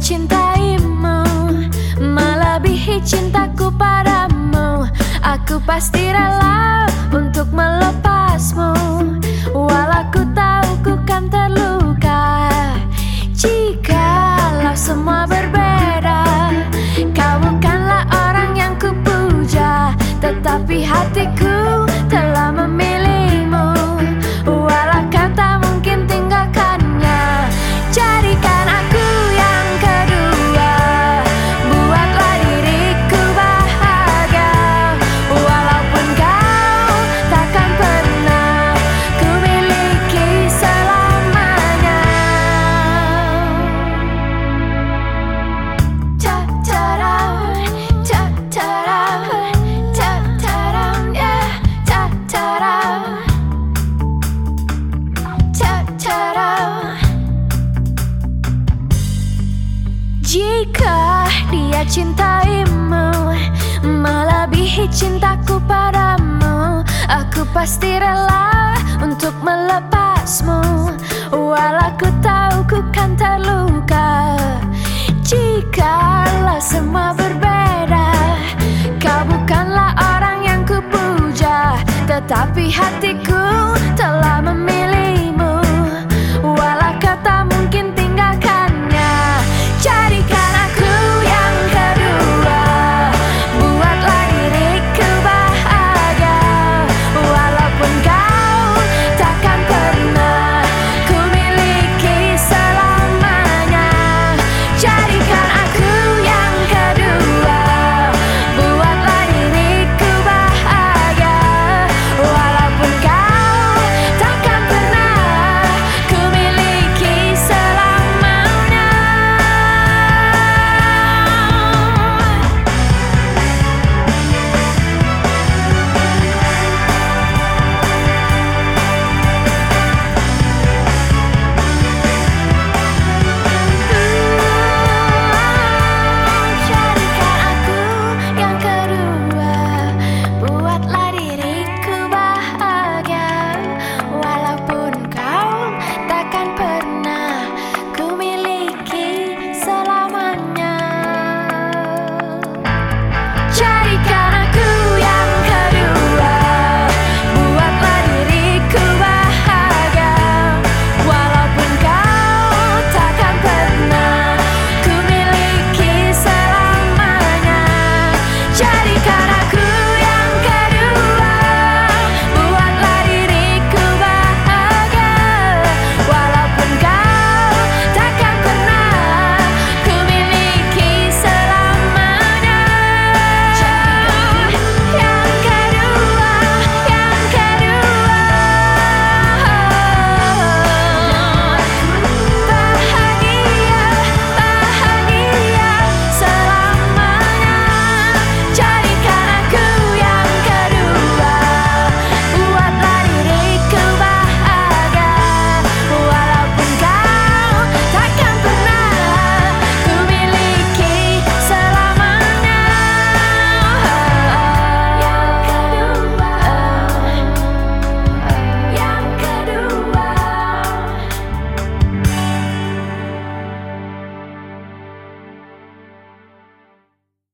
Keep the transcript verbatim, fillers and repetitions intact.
cintaimu melebihi cintaku padamu. Aku pasti rela untuk melepasmu, walau ku tahu ku kan terluka. Jikalau semua berbeda, kau bukanlah orang yang ku puja, tetapi hatiku telah memilihmu, walau kau tak mungkin tinggalkannya. Jadikan aku yang kedua, buatlah diriku bahagia, walaupun kau takkan pernah ku miliki selamanya. Ta-ta-da, ta-ta-da, ta-ta-da, yeah, ta-ta-da, ta-ta-da. Jika dia cintaimu melebihi cintaku padamu, aku pasti rela untuk melepasmu, walau ku tahu ku kan terluka. Jikalau semua berbeda, kau bukanlah orang yang ku puja, tetapi hatiku